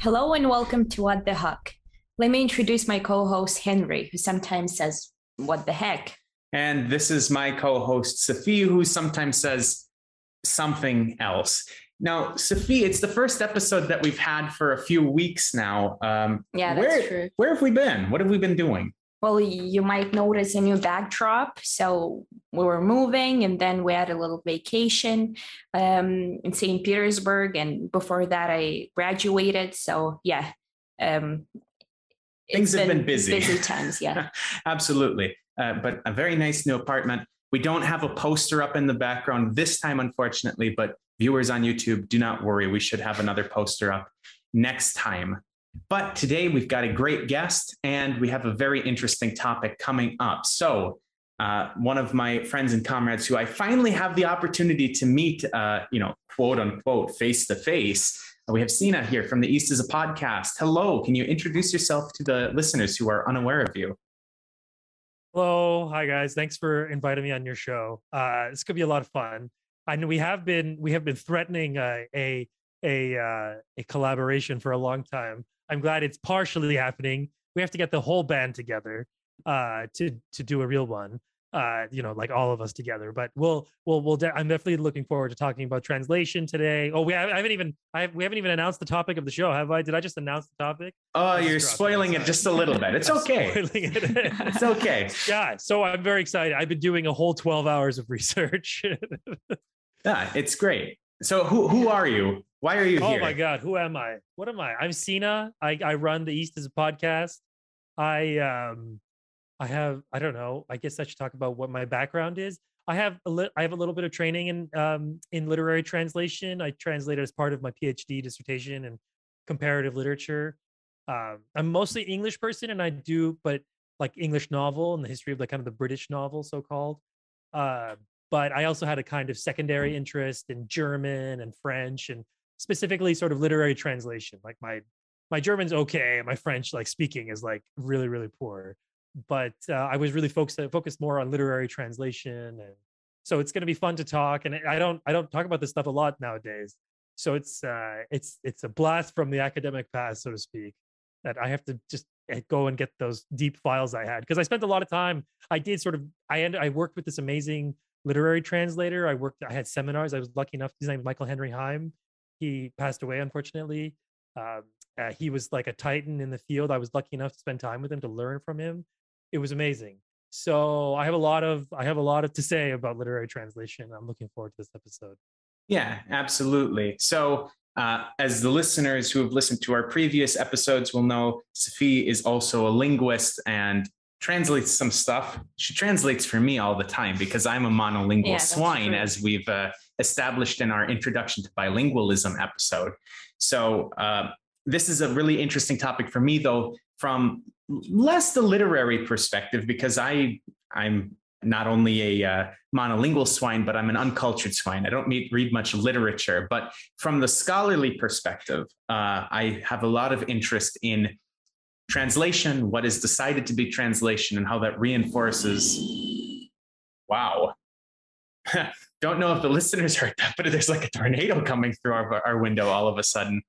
Hello and welcome to What the Huck. Let me introduce my co-host Henry, who sometimes says, "What the heck?" And this is my co-host Sophie, who sometimes says something else. Now, Sophie, it's the first episode that we've had for a few weeks now. That's true. Where have we been? What have we been doing? Well, you might notice a new backdrop. So we were moving and then we had a little vacation in St. Petersburg. And before that, I graduated. So yeah, things have been busy. Busy times, yeah. Absolutely. But a very nice new apartment. We don't have a poster up in the background this time, unfortunately, but viewers on YouTube, do not worry. We should have another poster up next time. But today we've got a great guest and we have a very interesting topic coming up. So one of my friends and comrades who I finally have the opportunity to meet, quote unquote, face to face. We have Sina here from the East is a Podcast. Hello, can you introduce yourself to the listeners who are unaware of you? Hello, hi guys. Thanks for inviting me on your show. This could be a lot of fun. I know we have been threatening a collaboration for a long time. I'm glad it's partially happening. We have to get the whole band together to do a real one. Like all of us together. But I'm definitely looking forward to talking about translation today. Oh, we haven't even announced the topic of the show, have I? Did I just announce the topic? Oh, you're spoiling it just a little bit. It's okay. It's okay. Yeah. So I'm very excited. I've been doing a whole 12 hours of research. Yeah, it's great. So who are you? Why are you here? Oh my God, who am I? What am I? I'm Sina. I run the East is a Podcast. I don't know. I guess I should talk about what my background is. I have a little bit of training in literary translation. I translated as part of my PhD dissertation in comparative literature. I'm mostly English person, and I do, but like English novel and the history of kind of the British novel, so called. But I also had a kind of secondary interest in German and French, and specifically sort of literary translation. Like my German's okay, and my French speaking is really, really poor. But I was really focused more on literary translation, and so it's going to be fun to talk. And I don't talk about this stuff a lot nowadays, so it's a blast from the academic past, so to speak, that I have to just go and get those deep files I had, because I spent a lot of time. I worked with this amazing literary translator. I had seminars. I was lucky enough. His name is Michael Henry Heim. He passed away, unfortunately. He was like a titan in the field. I was lucky enough to spend time with him, to learn from him. It was amazing. So I have a lot to say about literary translation. I'm looking forward to this episode. Yeah, absolutely. So as the listeners who have listened to our previous episodes will know, Sophie is also a linguist and translates some stuff. She translates for me all the time because I'm a monolingual swine, as we've established in our Introduction to Bilingualism episode. So this is a really interesting topic for me, though, from less the literary perspective, because I'm not only a monolingual swine, but I'm an uncultured swine. I don't read much literature. But from the scholarly perspective, I have a lot of interest in translation, what is decided to be translation, and how that reinforces. Wow. Don't know if the listeners heard that, but there's like a tornado coming through our window all of a sudden.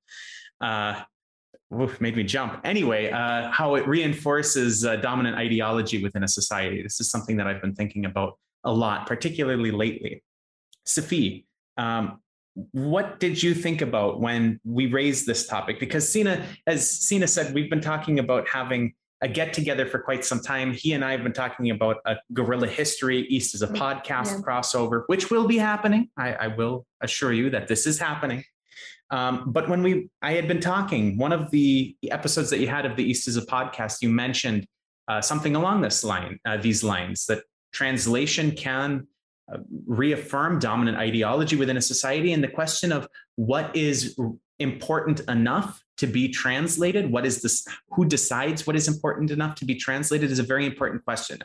Made me jump. Anyway, how it reinforces dominant ideology within a society. This is something that I've been thinking about a lot, particularly lately. Sophie, what did you think about when we raised this topic? Because as Sina said, we've been talking about having a get together for quite some time. He and I have been talking about a guerrilla history, East is a Podcast crossover, which will be happening. I will assure you that this is happening. But when I had been talking, one of the episodes that you had of the East is a Podcast, you mentioned something along these lines, that translation can reaffirm dominant ideology within a society. And the question of what is important enough to be translated, who decides what is important enough to be translated, is a very important question.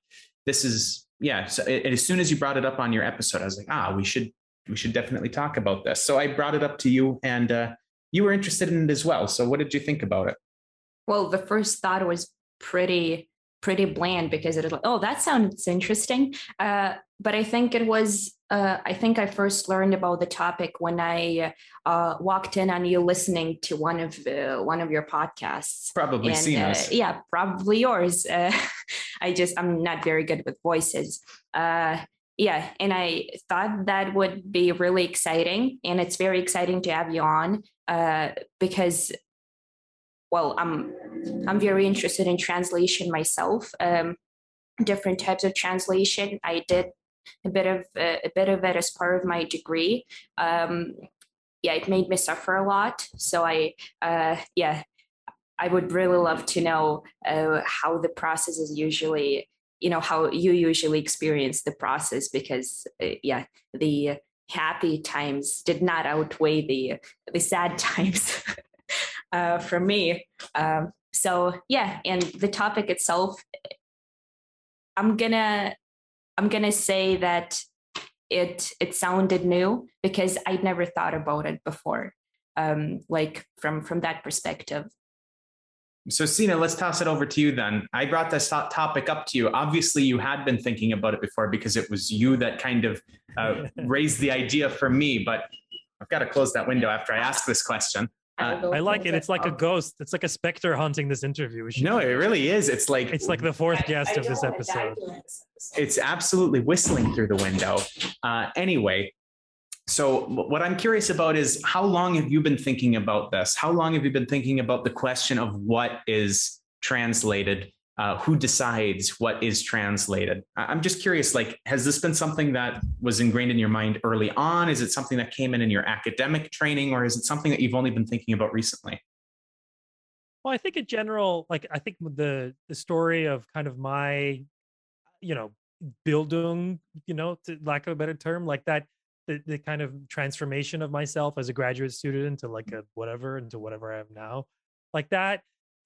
So as soon as you brought it up on your episode, I was like, we should definitely talk about this. So I brought it up to you, and you were interested in it as well. So what did you think about it? Well, the first thought was pretty bland, because it was like, oh, that sounds interesting. But I think it was I think I first learned about the topic when I walked in on you listening to one of your podcasts. Probably And Sina's. yeah, probably yours. I'm not very good with voices. Yeah, and I thought that would be really exciting, and it's very exciting to have you on because, well, I'm very interested in translation myself. Different types of translation. I did a bit of it as part of my degree. Yeah, it made me suffer a lot. So yeah, I would really love to know how the process is usually, how you usually experience the process, because yeah, the happy times did not outweigh the sad times for me. So yeah, and the topic itself, I'm gonna say that it sounded new because I'd never thought about it before, like from that perspective. So, Sina, let's toss it over to you then. I brought this topic up to you. Obviously, you had been thinking about it before because it was you that kind of raised the idea for me, but I've got to close that window after I ask this question. I like it. It's like a ghost. It's like a specter haunting this interview. No, it really is. It's like the fourth guest of this episode. It's absolutely whistling through the window. Anyway, so what I'm curious about is, how long have you been thinking about this? How long have you been thinking about the question of what is translated? Who decides what is translated? I'm just curious, like, has this been something that was ingrained in your mind early on? Is it something that came in your academic training, or is it something that you've only been thinking about recently? Well, I think in general, like, I think the story of kind of my, Bildung, to lack of a better term, like that, the kind of transformation of myself as a graduate student into like a whatever, into whatever I am now, like that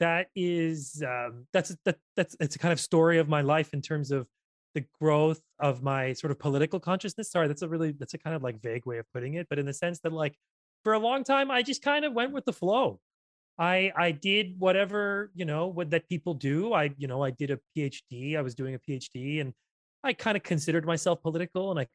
is that's it's a kind of story of my life in terms of the growth of my sort of political consciousness. Sorry, that's a kind of like vague way of putting it, but in the sense that, like, for a long time I just kind of went with the flow. I did whatever, what that people do. I did a PhD. I was doing a PhD, and I kind of considered myself political, and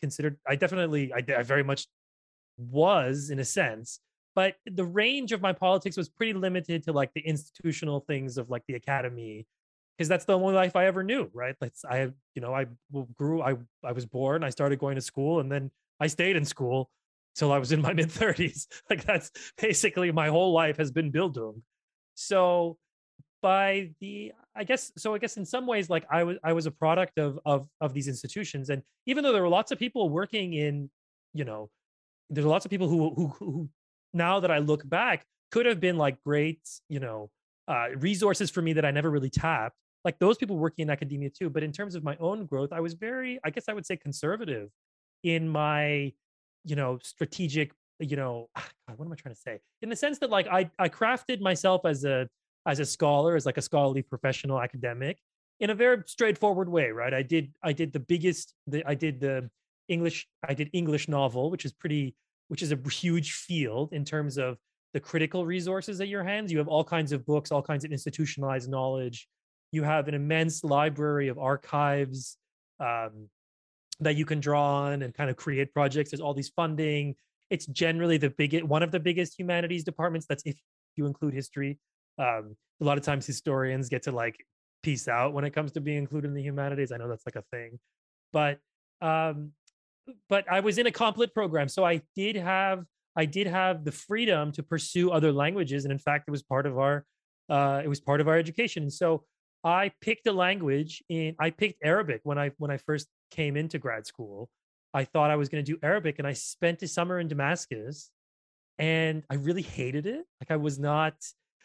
I very much was, in a sense, but the range of my politics was pretty limited to like the institutional things of like the academy, because that's the only life I ever knew, right? I was born, I started going to school, and then I stayed in school till I was in my mid 30s. Like, that's basically my whole life has been Bildung. So I guess in some ways, like, I was a product of these institutions. And even though there were lots of people working in, there's lots of people who now that I look back could have been like great, resources for me that I never really tapped. Like, those people working in academia too. But in terms of my own growth, I was very, I guess I would say, conservative in my, strategic, God, what am I trying to say? In the sense that, like, I crafted myself as a scholar, as like a scholarly professional academic, in a very straightforward way, right? I did English novel, which is a huge field in terms of the critical resources at your hands. You have all kinds of books, all kinds of institutionalized knowledge. You have an immense library of archives that you can draw on and kind of create projects. There's all these funding. It's generally one of the biggest humanities departments. That's if you include history. A lot of times historians get to like piece out when it comes to being included in the humanities. I know that's like a thing, but I was in a CompLit program, so I did have the freedom to pursue other languages, and in fact, it was part of our education. So I picked a language. I picked Arabic when I first came into grad school. I thought I was going to do Arabic, and I spent a summer in Damascus, and I really hated it. Like, I was not.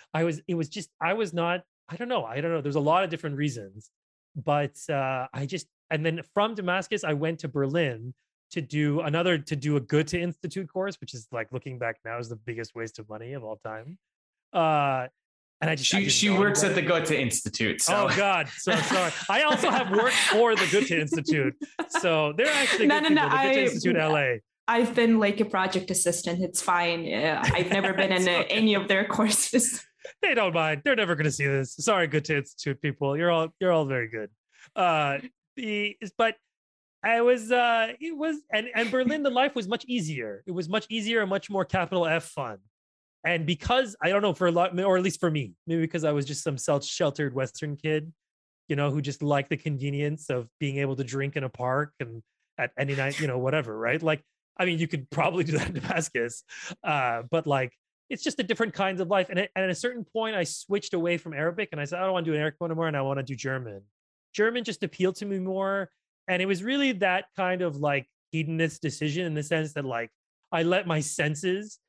I don't know. There's a lot of different reasons, but and then from Damascus, I went to Berlin to do a Goethe Institute course, which is, like, looking back now, is the biggest waste of money of all time. And she works at the Goethe Institute. So. Oh God, so sorry. I also have worked for the Goethe Institute, so they're actually good people. The Goethe Institute LA. I've been like a project assistant. It's fine. I've never been in any of their courses. They don't mind. They're never going to see this. Sorry, Goethe Institute people. You're all very good. But it was, and Berlin, the life was much easier. It was much easier and much more capital F fun. And because I don't know, for a lot, or at least for me, maybe because I was just some self-sheltered Western kid, who just liked the convenience of being able to drink in a park and at any night, whatever, right? Like, I mean, you could probably do that in Damascus, but like, it's just a different kinds of life. And at a certain point, I switched away from Arabic and I said, I don't want to do Arabic anymore, and I want to do German. German just appealed to me more. And it was really that kind of like hedonist decision, in the sense that like I let my senses,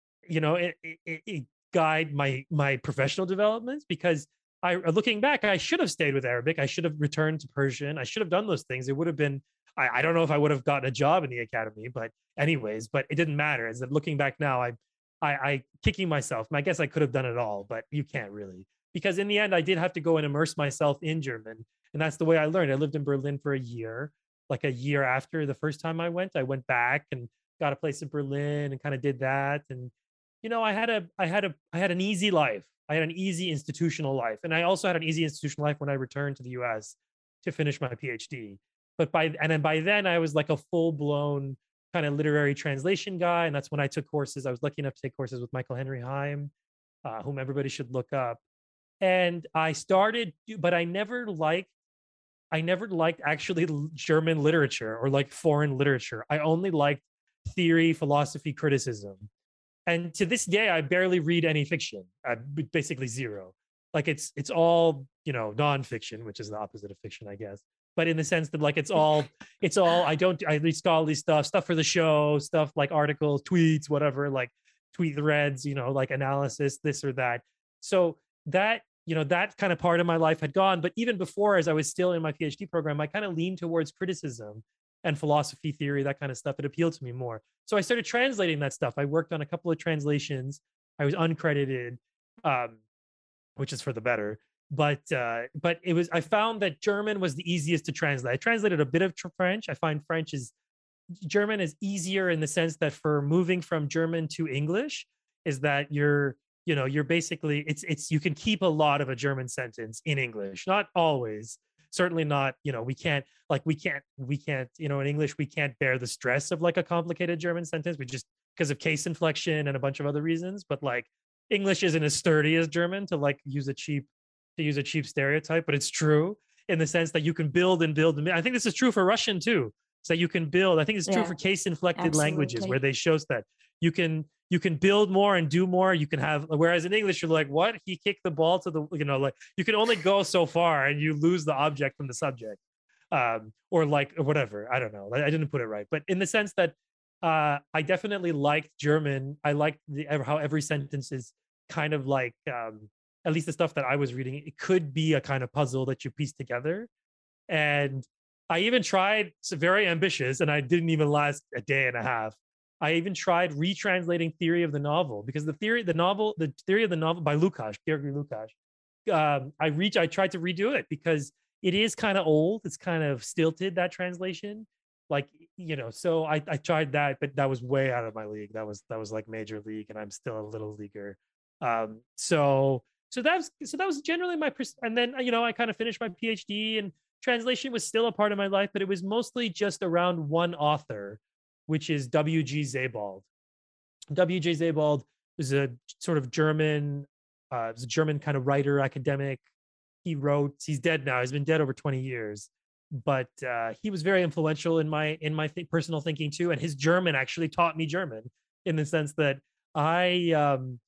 it guide my professional developments, because looking back, I should have stayed with Arabic. I should have returned to Persian. I should have done those things. It would have been, I don't know if I would have gotten a job in the academy, but anyways, but it didn't matter. As looking back now, I kicking myself. I guess I could have done it all, but you can't really, because in the end, I did have to go and immerse myself in German. And that's the way I learned. I lived in Berlin for a year, like a year after the first time I went back and got a place in Berlin and kind of did that. And, I had an easy life. I had an easy institutional life. And I also had an easy institutional life when I returned to the US to finish my PhD. But by then I was like a full blown kind of literary translation guy. And that's when I took courses. I was lucky enough to take courses with Michael Henry Heim, whom everybody should look up. And I started, but I never liked actually German literature or like foreign literature. I only liked theory, philosophy, criticism. And to this day, I barely read any fiction, basically zero. Like it's all, nonfiction, which is the opposite of fiction, I guess. But in the sense that like, I read scholarly stuff for the show, stuff like articles, tweets, whatever, like tweet threads, like analysis, this or that. So that, that kind of part of my life had gone. But even before, as I was still in my PhD program, I kind of leaned towards criticism and philosophy theory, that kind of stuff. It appealed to me more. So I started translating that stuff. I worked on a couple of translations. I was uncredited, which is for the better. But I found that German was the easiest to translate. I translated a bit of French. I find German is easier in the sense that for moving from German to English is that you're basically, you can keep a lot of a German sentence in English, not always. Certainly not, we can't, in English, we can't bear the stress of like a complicated German sentence. We just, because of case inflection and a bunch of other reasons, but like English isn't as sturdy as German, to use a cheap stereotype, but it's true in the sense that you can build and build. I think this is true for Russian too. So you can build, I think it's true for case inflected languages, where they show that you can build more and do more. You can have, whereas in English, you're like, what? He kicked the ball to the, like you can only go so far and you lose the object from the subject. Or whatever. I don't know. I didn't put it right. But in the sense that I definitely liked German. I liked how every sentence is kind of like, at least the stuff that I was reading, it could be a kind of puzzle that you piece together. And I even tried, very ambitious, and I didn't even last a day and a half. I even tried retranslating Theory of the Novel, because the Theory of the Novel by Lukács, György Lukács, I tried to redo it because it is kind of old. It's kind of stilted, that translation. Like, so I tried that, but that was way out of my league. That was like major league, and I'm still a little leaguer. So that was generally and then, I kind of finished my PhD, and translation was still a part of my life, but it was mostly just around one author, which is W.G. Sebald. W.G. Sebald is a sort of German kind of writer, academic. He's dead now. He's been dead over 20 years, but he was very influential in my personal thinking too. And his German actually taught me German, in the sense that when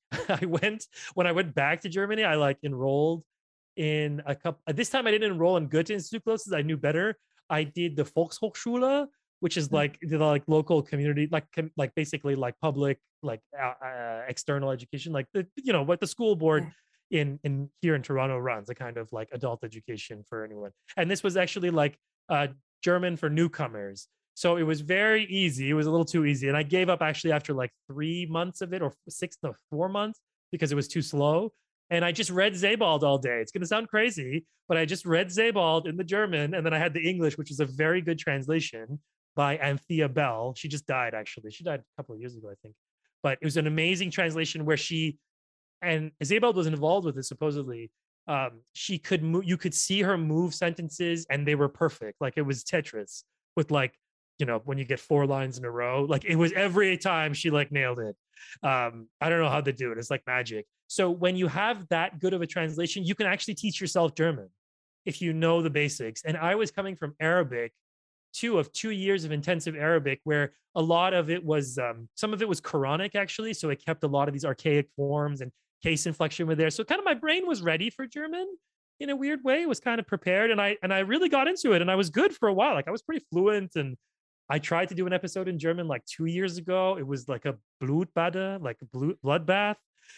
I went back to Germany, I like enrolled in a couple. This time I didn't enroll in Goethe Institute classes. I knew better. I did the Volkshochschule, which is like the local community, like basically like public, like external education, like what the school board in here in Toronto runs, a kind of like adult education for anyone. And this was actually like German for newcomers. So it was very easy. It was a little too easy. And I gave up actually after like 3 months of it, or 4 months, because it was too slow. And I just read Sebald all day. It's going to sound crazy, but I just read Sebald in the German. And then I had the English, which is a very good translation by Anthea Bell. She just died, actually. She died a couple of years ago, I think. But it was an amazing translation where and Sebald was involved with it, supposedly. She could move, you could see her move sentences, and they were perfect. Like it was Tetris. with like, when you get 4 lines in a row, like it was every time she like nailed it. I don't know how they do it. It's like magic. So when you have that good of a translation, you can actually teach yourself German if you know the basics. And I was coming from Arabic, 2 years of intensive Arabic, where a lot of it was, some of it was Quranic actually. So it kept a lot of these archaic forms and case inflection were there. So kind of my brain was ready for German in a weird way. It was kind of prepared, and I really got into it, and I was good for a while. Like I was pretty fluent, and I tried to do an episode in German like 2 years ago. It was like a Blutbade, like a bloodbath.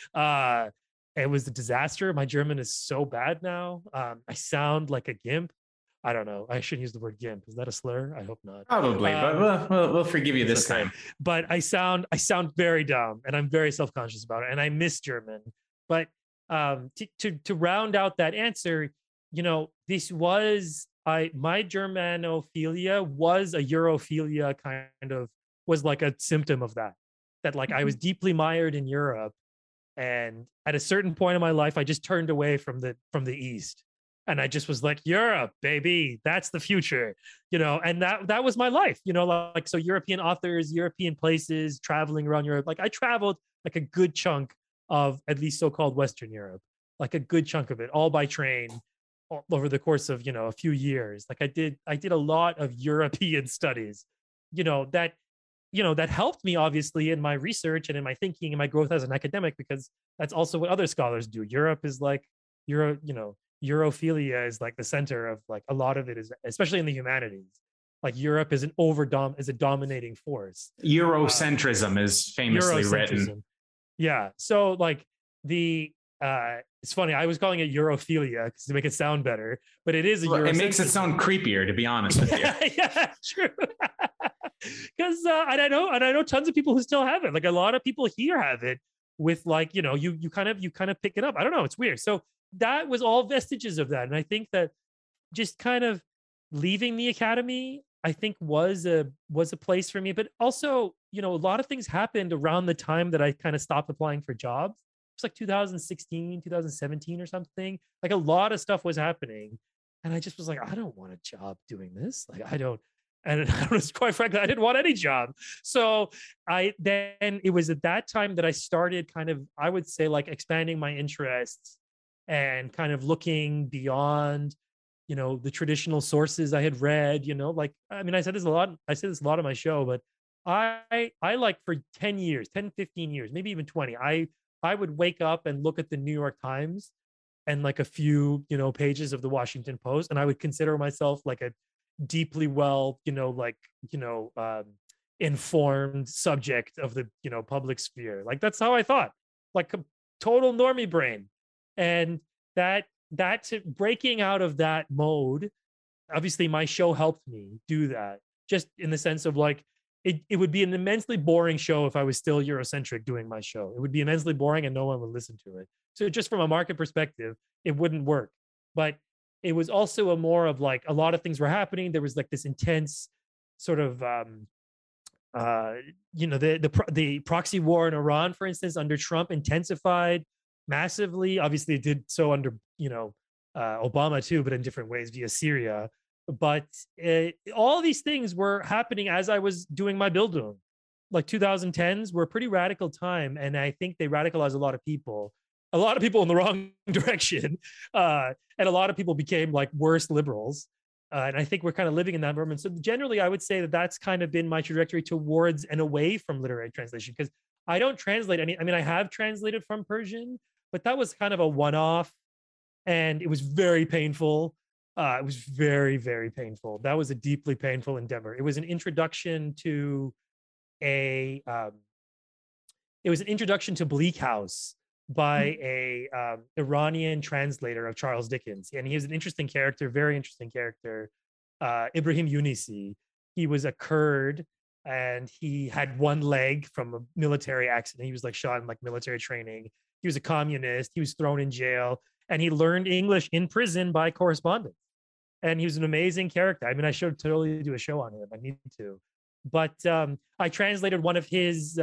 It was a disaster. My German is so bad now. I sound like a gimp. I don't know. I shouldn't use the word gimp. Is that a slur? I hope not. Probably, but we'll forgive you this time. But I sound very dumb, and I'm very self-conscious about it, and I miss German. But to round out that answer, this was my Germanophilia was a Europhilia, kind of was like a symptom of that like I was deeply mired in Europe, and at a certain point in my life I just turned away from the East, and I just was like, Europe, baby, that's the future, and that was my life, like, so European authors, European places, traveling around Europe. Like I traveled like a good chunk of at least so-called Western Europe, like a good chunk of it, all by train, over the course of a few years. Like I did a lot of European studies, that helped me obviously in my research and in my thinking and my growth as an academic, because that's also what other scholars do. Europe is like Europhilia is like the center of like a lot of it, is especially in the humanities. Like Europe is a dominating force. Eurocentrism is famously written. Yeah. So like it's funny, I was calling it Europhilia because to make it sound better, but it is it makes it sound creepier, to be honest with you. Yeah, true. Because and I know tons of people who still have it. Like a lot of people here have it with like, you kind of pick it up. I don't know, it's weird. So that was all vestiges of that. And I think that just kind of leaving the academy, I think was a place for me. But also, a lot of things happened around the time that I kind of stopped applying for jobs. It's like 2016, 2017 or something. Like a lot of stuff was happening. And I just was like, I don't want a job doing this. Like I don't. And quite frankly, I didn't want any job. So then it was at that time that I started kind of, I would say, like expanding my interests and kind of looking beyond, the traditional sources I had read, like, I mean, I said this a lot on my show, but I like for 10 years, 10, 15 years, maybe even 20, I would wake up and look at the New York Times and like a few, pages of the Washington Post. And I would consider myself like a deeply informed subject of the public sphere. Like that's how I thought, like a total normie brain. And that breaking out of that mode, obviously my show helped me do that, just in the sense of like it would be an immensely boring show if I was still Eurocentric doing my show. It would be immensely boring and no one would listen to it. So just from a market perspective, it wouldn't work. But it was also a more of like a lot of things were happening. There was like this intense sort of, the proxy war in Iran, for instance, under Trump intensified massively. Obviously, it did so under, Obama too, but in different ways via Syria. But all these things were happening as I was doing my Bildung. Like 2010s were a pretty radical time. And I think they radicalized a lot of people in the wrong direction. And a lot of people became like worse liberals. And I think we're kind of living in that moment. So generally, I would say that that's kind of been my trajectory towards and away from literary translation, because I don't translate any. I mean, I have translated from Persian, but that was kind of a one-off, and it was very painful. It was very, very painful. That was a deeply painful endeavor. It was an introduction to Bleak House by a Iranian translator of Charles Dickens. And he was an interesting character, very interesting character, Ibrahim Younisi. He was a Kurd, and he had one leg from a military accident. He was like shot in like military training. He was a communist. He was thrown in jail, and he learned English in prison by correspondence. And he was an amazing character. I mean, I should totally do a show on him. I need to. But I translated one of his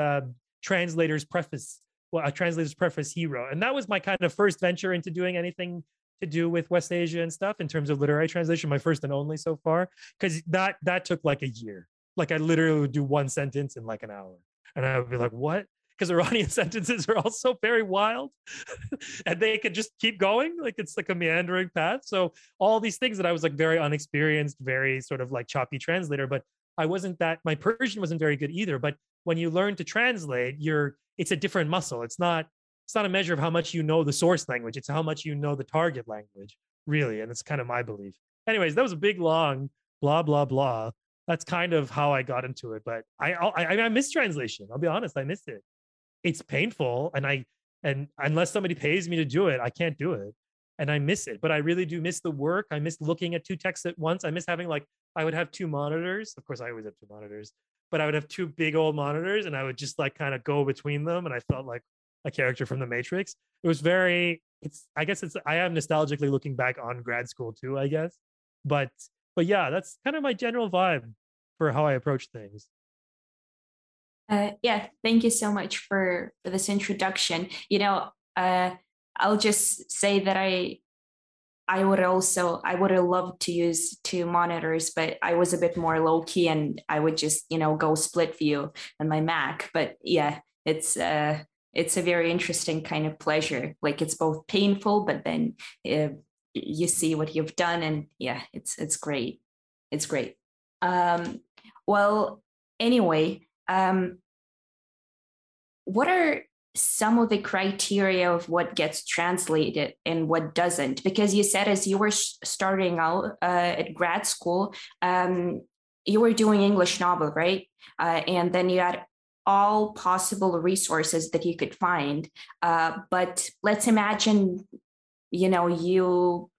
translator's preface he wrote. And that was my kind of first venture into doing anything to do with West Asia and stuff in terms of literary translation, my first and only so far, because that took like a year. Like I literally would do one sentence in like an hour, and I would be like, "What?" Because Iranian sentences are also very wild, and they could just keep going, like it's like a meandering path. So all these things that I was like very unexperienced, very sort of like choppy translator, but I wasn't that. My Persian wasn't very good either. But when you learn to translate, it's a different muscle. It's not a measure of how much you know the source language. It's how much you know the target language, really. And it's kind of my belief. Anyways, that was a big, long blah, blah, blah. That's kind of how I got into it. But I miss translation. I'll be honest, I miss it. It's painful. And unless somebody pays me to do it, I can't do it. And I miss it. But I really do miss the work. I miss looking at two texts at once. I miss having I would have two monitors. Of course, I always have two monitors, but I would have two big old monitors and I would just like kind of go between them. And I felt like a character from the Matrix. It was I guess I am nostalgically looking back on grad school too, I guess. But yeah, that's kind of my general vibe for how I approach things. Yeah, thank you so much for this introduction. I'll just say that I would have loved to use two monitors, but I was a bit more low key and I would just, go split view on my Mac. But yeah, it's a very interesting kind of pleasure. Like it's both painful, but then you see what you've done, and yeah, it's great. It's great. Well, anyway, what are some of the criteria of what gets translated and what doesn't? Because you said as you were starting out at grad school, you were doing English novel, right? And then you had all possible resources that you could find. But let's imagine, you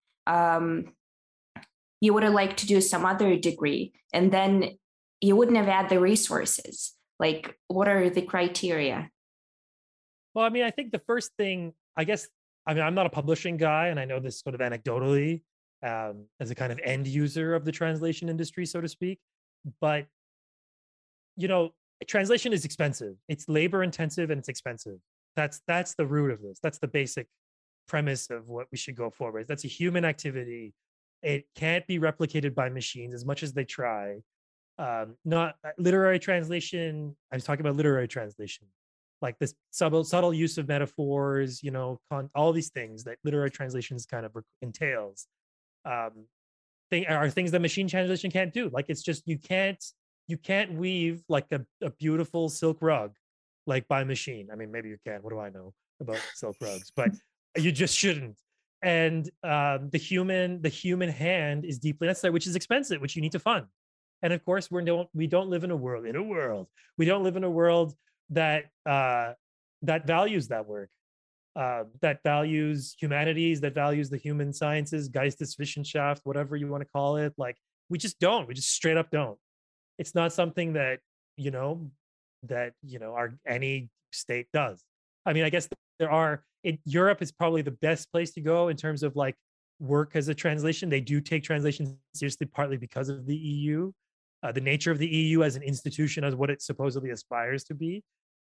would have liked to do some other degree, and then you wouldn't have had the resources. Like, what are the criteria? Well, I mean, I think the first thing, I guess, I mean, I'm not a publishing guy, and I know this sort of anecdotally as a kind of end user of the translation industry, so to speak. But, translation is expensive. It's labor intensive and it's expensive. That's the root of this. That's the basic premise of what we should go forward. That's a human activity. It can't be replicated by machines as much as they try. Not literary translation. I was talking about literary translation, like this subtle use of metaphors, all these things that literary translations kind of entails. Are things that machine translation can't do. Like it's just you can't weave like a beautiful silk rug like by machine. I mean, maybe you can. What do I know about silk rugs? But you just shouldn't. And the human hand is deeply necessary, which is expensive, which you need to fund. And of course, we don't live in a world. We don't live in a world that values that work, that values humanities, that values the human sciences, Geisteswissenschaft, whatever you want to call it. Like we just straight up don't. It's not something that any state does. I mean, I guess Europe is probably the best place to go in terms of like work as a translation. They do take translation seriously, partly because of the EU, the nature of the EU as an institution, as what it supposedly aspires to be.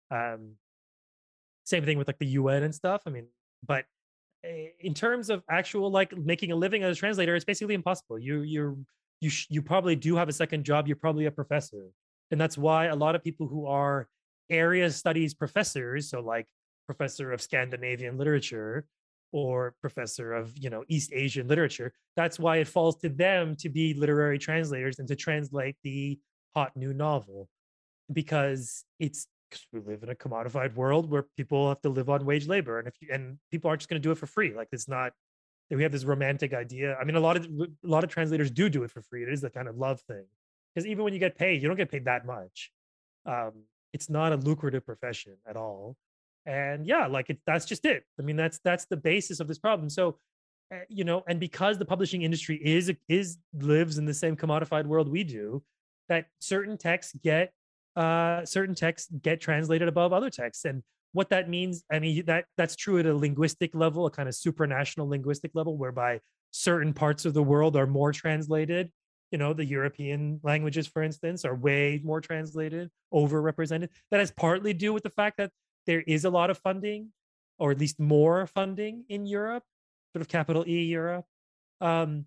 Same thing with like the UN and stuff. I mean, but in terms of actual like making a living as a translator, it's basically impossible. You probably do have a second job. You're probably a professor, and that's why a lot of people who are area studies professors, so like professor of Scandinavian literature or professor of East Asian literature, that's why it falls to them to be literary translators and to translate the hot new novel, because we live in a commodified world where people have to live on wage labor, and people aren't just going to do it for free. Like it's not that we have this romantic idea. I mean, a lot of translators do it for free. It is the kind of love thing, because even when you get paid, you don't get paid that much. It's not a lucrative profession at all. And yeah, like that's just it. I mean, that's the basis of this problem. So, and because the publishing industry lives in the same commodified world we do, that certain texts get translated above other texts. And what that means, I mean, that's true at a linguistic level, a kind of supranational linguistic level, whereby certain parts of the world are more translated. The European languages, for instance, are way more translated, overrepresented. That has partly to do with the fact that there is a lot of funding, or at least more funding in Europe, sort of capital E Europe. Um,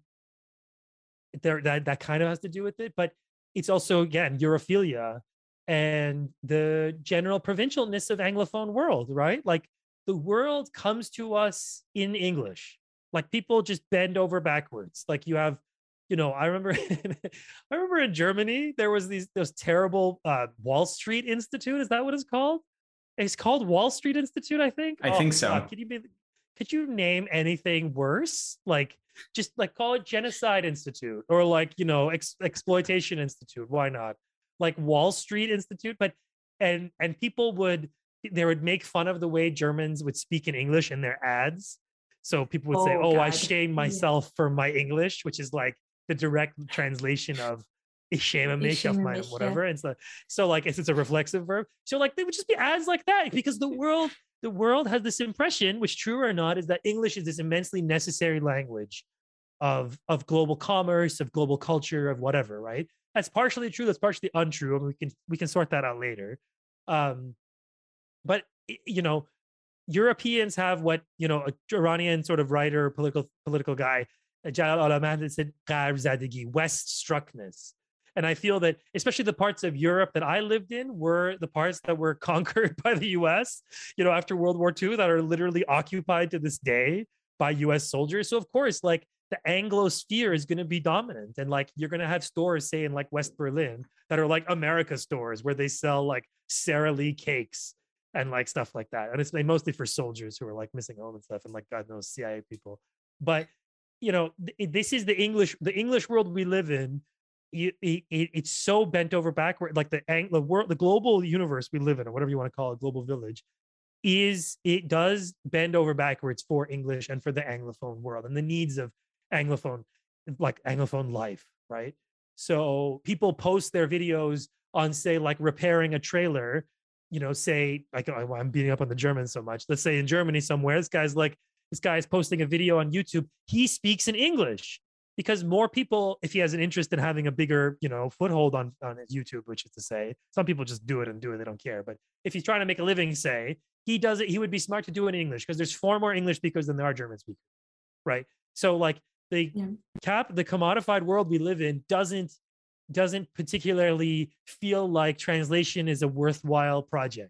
that kind of has to do with it, but it's also, again, Europhilia and the general provincialness of Anglophone world, right? Like the world comes to us in English. Like people just bend over backwards. Like you have, I remember, I remember in Germany there was those terrible Wall Street Institute. Is that what it's called? It's called Wall Street Institute, I think. I Oh think my so. God, could you name anything worse? Like just like call it Genocide Institute or like, Exploitation Institute. Why not? Like Wall Street Institute. But and people would make fun of the way Germans would speak in English in their ads. So people would say, Oh "Oh, I God. shame Yeah. myself for my English," which is like the direct translation of "Ich schäme mich auf meinem," whatever. And so like it's a reflexive verb. So like they would just be ads like that because the world has this impression, which true or not, is that English is this immensely necessary language of global commerce, of global culture, of whatever, right? That's partially true, that's partially untrue, and we can sort that out later. But Europeans have what a Iranian sort of writer, political guy, Jalal Al-Ahmad, said West struckness. And I feel that especially the parts of Europe that I lived in were the parts that were conquered by the US, after World War II, that are literally occupied to this day by US soldiers. So of course, like the Anglosphere is going to be dominant. And like you're going to have stores, say in like West Berlin, that are like America stores where they sell like Sara Lee cakes and like stuff like that. And it's mostly for soldiers who are like missing home and stuff, and like God knows CIA people. But this is the English world we live in. It's so bent over backward, like the world, the global universe we live in, or whatever you want to call it, global village, it does bend over backwards for English and for the Anglophone world and the needs of Anglophone life, right? So people post their videos on, say, like repairing a trailer, say, like, I'm beating up on the Germans so much. Let's say in Germany somewhere, this guy's posting a video on YouTube. He speaks in English because more people, if he has an interest in having a bigger, foothold on YouTube, which is to say, some people just do it, they don't care. But if he's trying to make a living, say, he does it, he would be smart to do it in English because there's far more English speakers than there are German speakers, right? So like the commodified world we live in doesn't particularly feel like translation is a worthwhile project,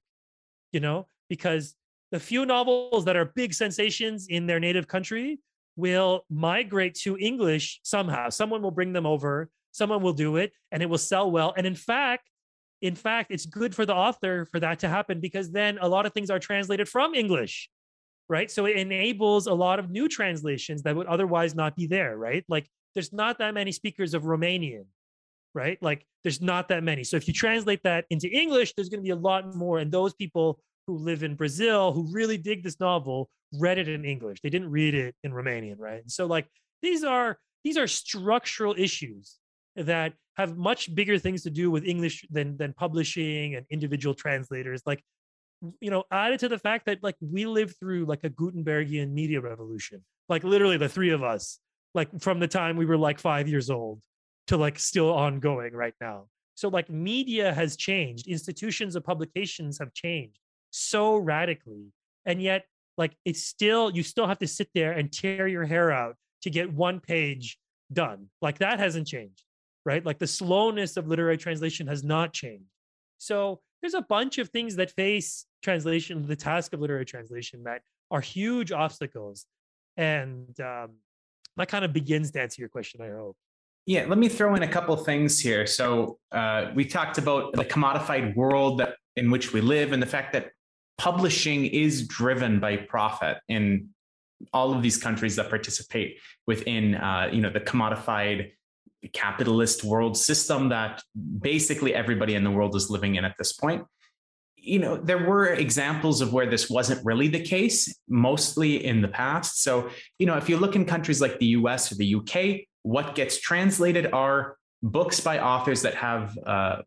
because the few novels that are big sensations in their native country will migrate to English somehow. Someone will bring them over, someone will do it, and it will sell well. And in fact, it's good for the author for that to happen, because then a lot of things are translated from English, right? So it enables a lot of new translations that would otherwise not be there, right? Like there's not that many speakers of Romanian, right? Like there's not that many. So if you translate that into English, there's going to be a lot more. And those people who live in Brazil who really dig this novel read it in English. They didn't read it in Romanian, right? And so like these are structural issues that have much bigger things to do with English than publishing and individual translators. Like, added to the fact that like we lived through like a Gutenbergian media revolution, like literally the three of us, like from the time we were like 5 years old to like still ongoing right now. So like media has changed, institutions of publications have changed so radically, and yet like you still have to sit there and tear your hair out to get one page done. Like that hasn't changed, right? Like the slowness of literary translation has not changed. So there's a bunch of things that face translation, the task of literary translation, that are huge obstacles. And that kind of begins to answer your question, I hope. Yeah, let me throw in a couple things here. So we talked about the commodified world in which we live, and the fact that publishing is driven by profit in all of these countries that participate within the commodified capitalist world system that basically everybody in the world is living in at this point. There were examples of where this wasn't really the case, mostly in the past. So, if you look in countries like the US or the UK, what gets translated are books by authors that have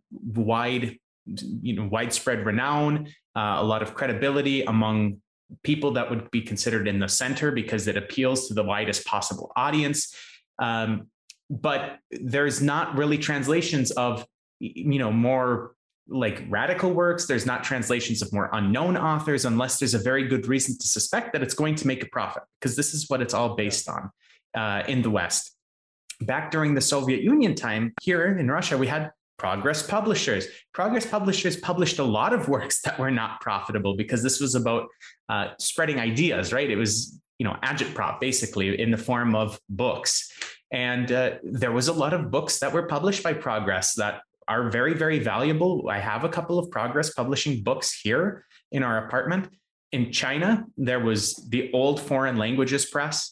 widespread renown, a lot of credibility among people that would be considered in the center because it appeals to the widest possible audience. But there's not really translations of, more like radical works. There's not translations of more unknown authors unless there's a very good reason to suspect that it's going to make a profit, because this is what it's all based on in the West. Back during the Soviet Union time, here in Russia, we had Progress Publishers. Progress Publishers published a lot of works that were not profitable because this was about spreading ideas, right? It was, agitprop basically in the form of books. And there was a lot of books that were published by Progress that are very, very valuable. I have a couple of Progress publishing books here in our apartment. In China, there was the Old Foreign Languages Press,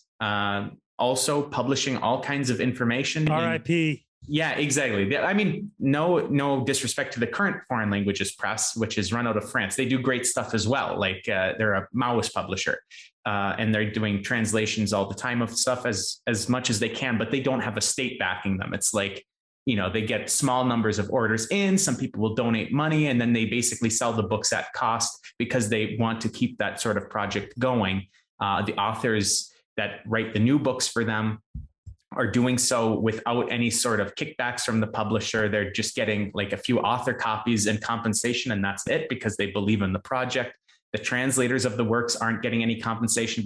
also publishing all kinds of information. RIP. Yeah, exactly. I mean, no disrespect to the current Foreign Languages Press, which is run out of France. They do great stuff as well. Like they're a Maoist publisher, and they're doing translations all the time of stuff as much as they can, but they don't have a state backing them. It's like, they get small numbers of orders in. Some people will donate money, and then they basically sell the books at cost because they want to keep that sort of project going. The authors that write the new books for them are doing so without any sort of kickbacks from the publisher. They're just getting like a few author copies and compensation, and that's it, because they believe in the project. The translators of the works aren't getting any compensation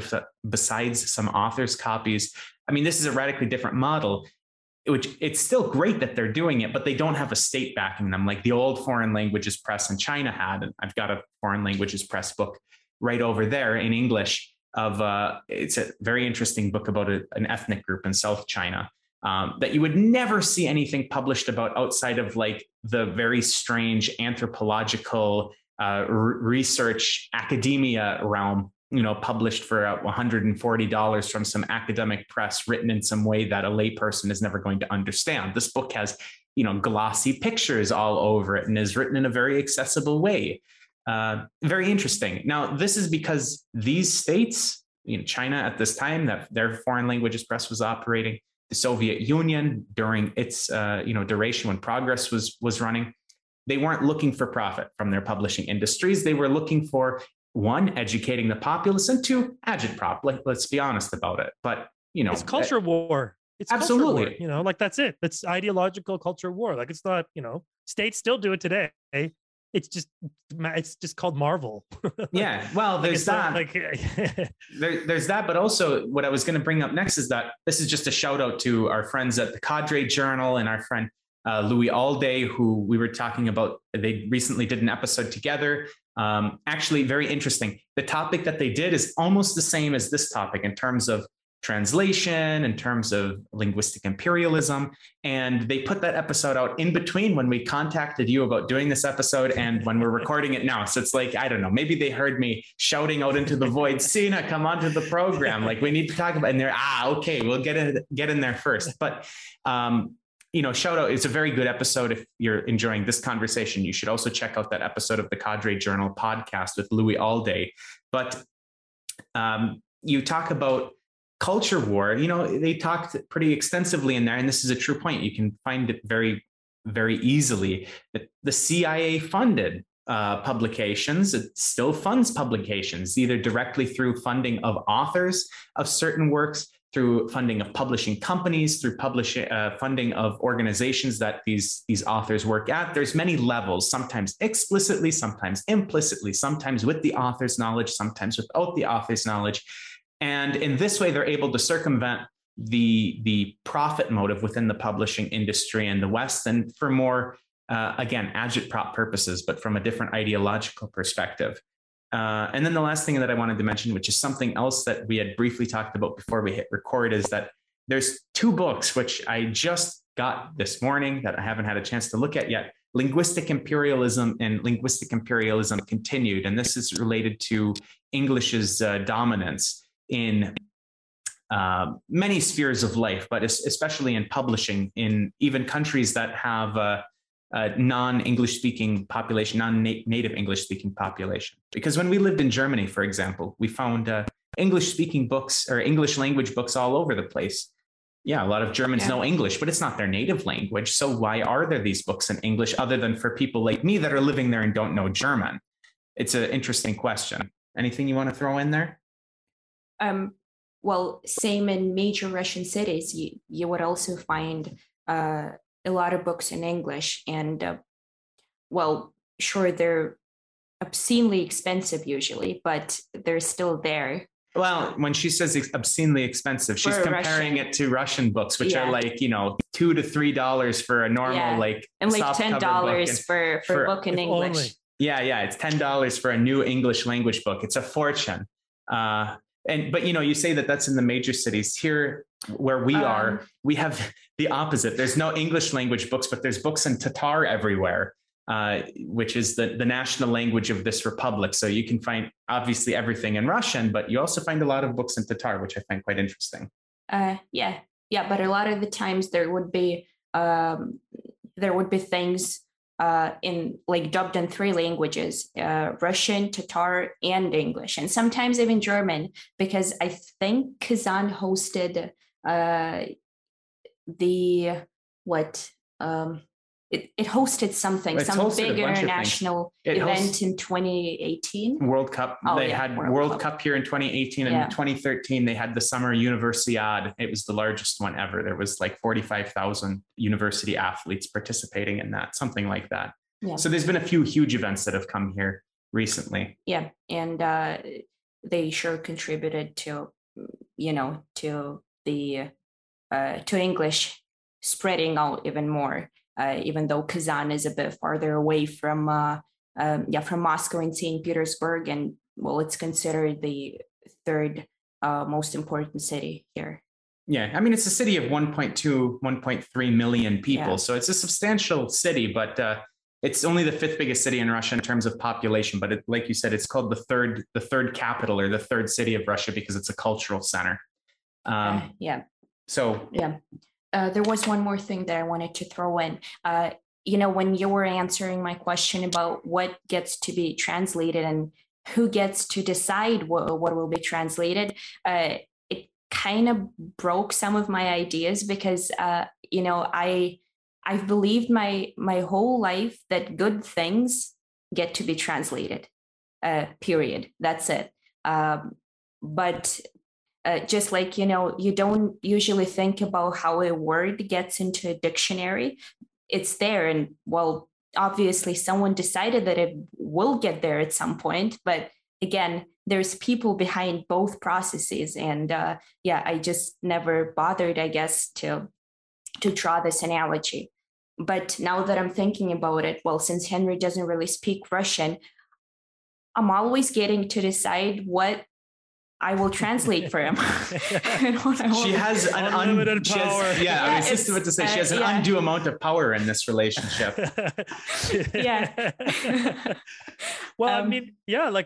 besides some authors' copies. I mean, this is a radically different model, which it's still great that they're doing it, but they don't have a state backing them like the Old Foreign Languages Press in China had. And I've got a Foreign Languages Press book right over there in English it's a very interesting book about an ethnic group in South China that you would never see anything published about outside of like the very strange anthropological research academia realm, published for $140 from some academic press, written in some way that a layperson is never going to understand. This book has, glossy pictures all over it and is written in a very accessible way. Very interesting. Now, this is because these states, China at this time, that their Foreign Languages Press was operating, the Soviet Union during its duration when Progress was running, they weren't looking for profit from their publishing industries. They were looking for, one, educating the populace, and two, agitprop. Let's be honest about it. But it's culture war. It's absolutely war, like that's it. It's ideological culture war. Like it's not, states still do it today. It's just called Marvel. Yeah, well, there's that. There's that, but also what I was going to bring up next is that this is just a shout out to our friends at the Cadre Journal and our friend Louis Alday, who we were talking about. They recently did an episode together. Actually, very interesting. The topic that they did is almost the same as this topic in terms of translation, in terms of linguistic imperialism. And they put that episode out in between when we contacted you about doing this episode and when we're recording it now. So it's like, I don't know, maybe they heard me shouting out into the void, Sina, come onto the program. Like we need to talk about it. And they're, okay, we'll get in there first. But, shout out. It's a very good episode. If you're enjoying this conversation, you should also check out that episode of the Cadre Journal podcast with Louis Alday. But you talk about culture war. They talked pretty extensively in there, and this is a true point. You can find it very, very easily that the CIA funded publications. It still funds publications, either directly through funding of authors of certain works, through funding of publishing companies, through funding of organizations that these authors work at. There's many levels, sometimes explicitly, sometimes implicitly, sometimes with the author's knowledge, sometimes without the author's knowledge. And in this way, they're able to circumvent the profit motive within the publishing industry in the West, and for more, again, agitprop purposes, but from a different ideological perspective. And then the last thing that I wanted to mention, which is something else that we had briefly talked about before we hit record, is that there's two books which I just got this morning that I haven't had a chance to look at yet. Linguistic Imperialism and Linguistic Imperialism Continued. And this is related to English's dominance in many spheres of life, but especially in publishing, in even countries that have a non-English speaking population, non-native English speaking population. Because when we lived in Germany, for example, we found English speaking books or English language books all over the place. Yeah, a lot of Germans know English, but it's not their native language. So why are there these books in English other than for people like me that are living there and don't know German? It's an interesting question. Anything you want to throw in there? Well, same in major Russian cities, you would also find a lot of books in English. And well, sure, they're obscenely expensive usually, but they're still there. Well, when she says obscenely expensive, she's For comparing Russian. it to Russian books, which Yeah. are like, $2 to $3 for a normal, Yeah. like, And like softcover book. $10 for for- book in If English. only. Yeah, it's $10 for a new English language book. It's a fortune. But you say that that's in the major cities. Here where we are, we have the opposite. There's no English language books, but there's books in Tatar everywhere, which is the national language of this republic. So you can find obviously everything in Russian, but you also find a lot of books in Tatar, which I find quite interesting. Yeah, but a lot of the times there would be things in like dubbed in 3 languages, Russian, Tatar, and English, and sometimes even German, because I think Kazan hosted it hosted something, some big international event in 2018. World Cup. They had World Cup here in 2018, and in 2013 they had the Summer Universiade. It was the largest one ever. There was like 45,000 university athletes participating in that, something like that. Yeah. So there's been a few huge events that have come here recently. Yeah, and they sure contributed to to English spreading out even more. Even though Kazan is a bit farther away from Moscow and St. Petersburg, and well, it's considered the 3rd most important city here. Yeah, I mean, it's a city of 1.2, 1.3 million people, yeah. So it's a substantial city, but it's only the 5th biggest city in Russia in terms of population. But like you said, it's called the third capital, or the 3rd city of Russia, because it's a cultural center. So yeah. There was one more thing that I wanted to throw in. When you were answering my question about what gets to be translated and who gets to decide what will be translated, it kind of broke some of my ideas, because I've believed my whole life that good things get to be translated. Period. That's it. But just like, you don't usually think about how a word gets into a dictionary. It's there. And well, obviously someone decided that it will get there at some point. But again, there's people behind both processes. And I just never bothered, I guess, to draw this analogy. But now that I'm thinking about it, well, since Henry doesn't really speak Russian, I'm always getting to decide what I will translate for him. She has an unlimited power. I was just about to say, she has an undue amount of power in this relationship. Yeah. Well, I mean, like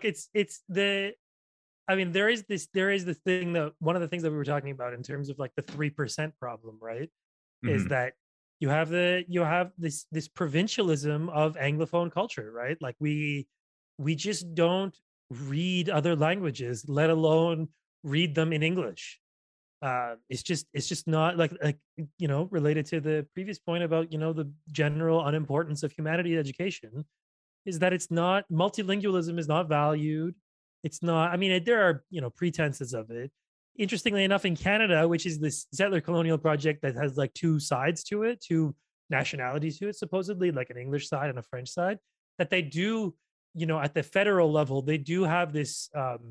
there is this thing that one of the things that we were talking about in terms of like the 3% problem, right? Mm-hmm. Is that you have this provincialism of Anglophone culture, right? Like we just don't read other languages, let alone read them in English. It's just not like related to the previous point about the general unimportance of humanities education, is that it's not, multilingualism is not valued. It's not, I mean, there are pretenses of it. Interestingly enough, in Canada, which is this settler colonial project that has like 2 sides to it, 2 nationalities to it, supposedly, like an English side and a French side, that they do, at the federal level, they do have this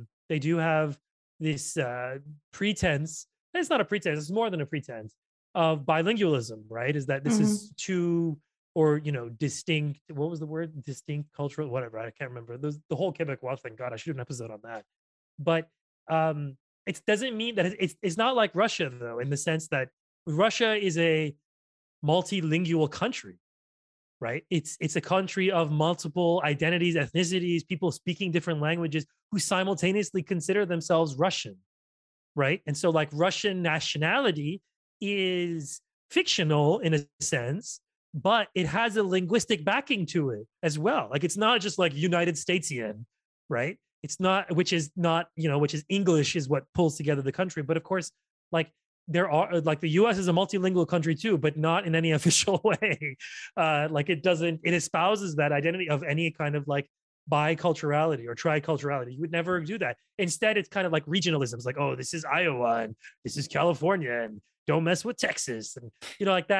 pretense. It's not a pretense, it's more than a pretense of bilingualism, right? Is that this is 2 or distinct, what was the word? Distinct cultural, whatever, I can't remember. The whole Quebecois thing, God, I should do an episode on that. But it doesn't mean that it's not like Russia, though, in the sense that Russia is a multilingual country. Right? It's a country of multiple identities, ethnicities, people speaking different languages who simultaneously consider themselves Russian, right? And so like Russian nationality is fictional in a sense, but it has a linguistic backing to it as well. Like it's not just like United Statesian, right? It's not, which is English is what pulls together the country. But of course, like there are, like the US is a multilingual country too, but not in any official way. Like it espouses that identity of any kind of like biculturality or triculturality. You would never do that. Instead, it's kind of like regionalisms, like, oh, this is Iowa and this is California and don't mess with Texas. And, like that.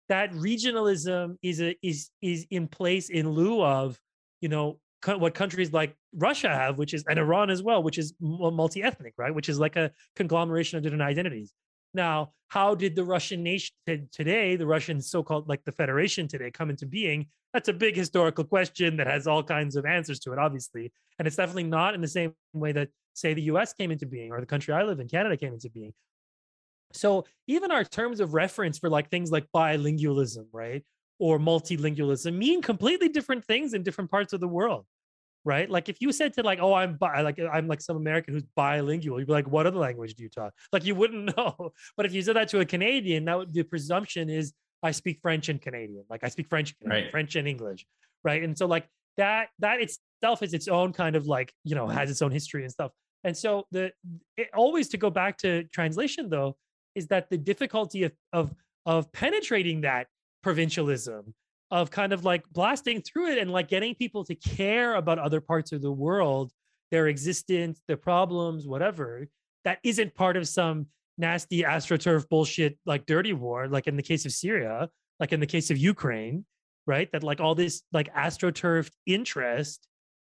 that regionalism is in place in lieu of, you know, what countries like Russia have, which is, and Iran as well, which is multi-ethnic, right? Which is like a conglomeration of different identities. Now, how did the Russian nation today, the Russian so-called like the Federation today, come into being? That's a big historical question that has all kinds of answers to it, obviously. And it's definitely not in the same way that, say, the US came into being, or the country I live in, Canada, came into being. So even our terms of reference for like things like bilingualism, right, or multilingualism mean completely different things in different parts of the world, right? Like if you said to like, oh, I'm like some American who's bilingual, you'd be like, what other language do you talk? Like you wouldn't know. But if you said that to a Canadian, the presumption is I speak French and Canadian, like I speak French, Right. French and English, right? And so like that itself is its own kind of like, you know, has its own history and stuff. And so always, to go back to translation though, is that the difficulty of penetrating that provincialism, of kind of like blasting through it and like getting people to care about other parts of the world, their existence, their problems, whatever, that isn't part of some nasty astroturf bullshit like dirty war, like in the case of Syria, like in the case of Ukraine, right? That like all this like astroturf interest,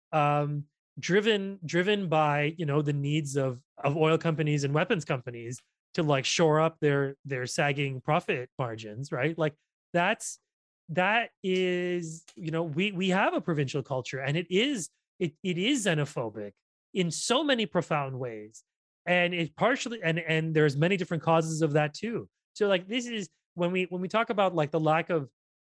driven by, you know, the needs of oil companies and weapons companies to like shore up their sagging profit margins, right? Like that is, you know, we have a provincial culture, and it is xenophobic in so many profound ways, and it partially, and there's many different causes of that too. So like this is when we talk about like the lack of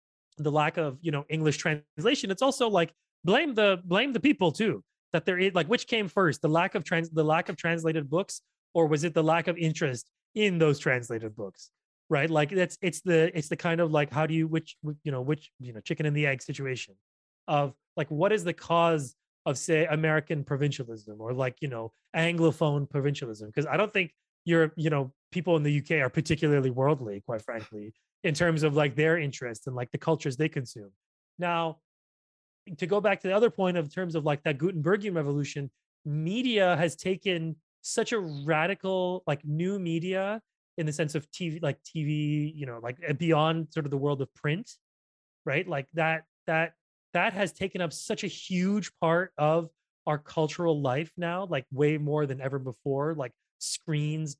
you know, English translation, it's also like blame the people too, that there is like, which came first, the lack of translated books, or was it the lack of interest in those translated books, right? Like it's the kind of like, how do you, which chicken and the egg situation of like, what is the cause of, say, American provincialism, or like, you know, Anglophone provincialism? Because I don't think people in the UK are particularly worldly, quite frankly, in terms of like their interests and like the cultures they consume. Now, to go back to the other point of terms of like that Gutenbergian revolution, media has taken such a radical, like new media in the sense of TV, you know, like beyond sort of the world of print, right? Like that has taken up such a huge part of our cultural life now, like way more than ever before. Like screens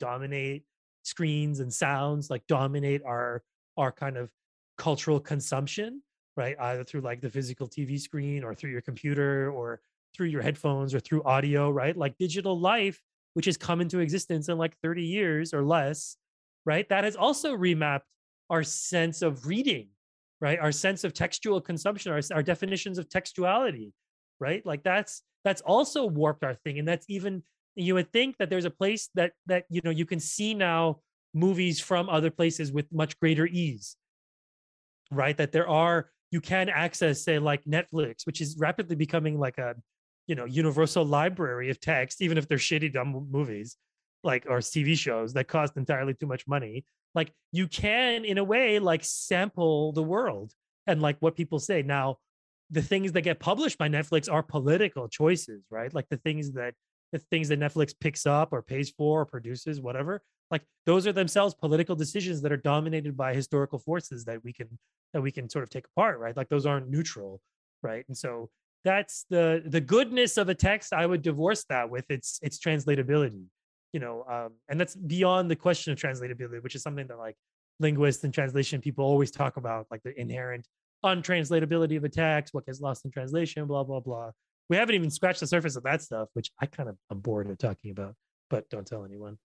and sounds like dominate our kind of cultural consumption, right? Either through like the physical TV screen, or through your computer, or through your headphones, or through audio, right? Like digital life, which has come into existence in like 30 years or less, right? That has also remapped our sense of reading, right? Our sense of textual consumption, our definitions of textuality, right? Like that's also warped our thing. And that's even, you would think that there's a place that you know, you can see now movies from other places with much greater ease, right? That you can access, say, like Netflix, which is rapidly becoming like a, you know, universal library of text, even if they're shitty, dumb movies, like, or TV shows that cost entirely too much money. Like you can, in a way, like sample the world and like what people say. Now, the things that get published by Netflix are political choices, right? Like the things that Netflix picks up or pays for or produces, whatever, like those are themselves political decisions that are dominated by historical forces that we can sort of take apart, right? Like those aren't neutral, right? And so that's the goodness of a text. I would divorce that with its translatability, you know, and that's beyond the question of translatability, which is something that like linguists and translation people always talk about, like the inherent untranslatability of a text, what gets lost in translation, blah blah blah. We haven't even scratched the surface of that stuff, which I kind of am bored of talking about, but don't tell anyone.